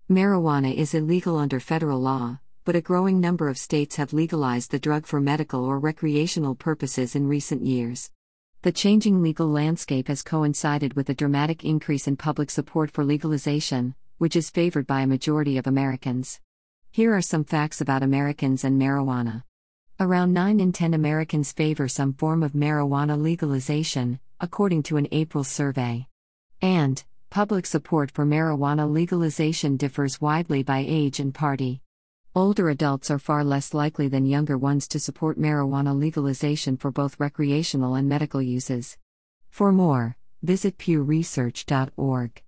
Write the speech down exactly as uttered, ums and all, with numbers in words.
Marijuana is illegal under federal law, but a growing number of states have legalized the drug for medical or recreational purposes in recent years. The changing legal landscape has coincided with a dramatic increase in public support for legalization, which is favored by a majority of Americans. Here are some facts about Americans and marijuana. Around nine in ten Americans favor some form of marijuana legalization, according to an April survey. And, public support for marijuana legalization differs widely by age and party. Older adults are far less likely than younger ones to support marijuana legalization for both recreational and medical uses. For more, visit pew research dot org.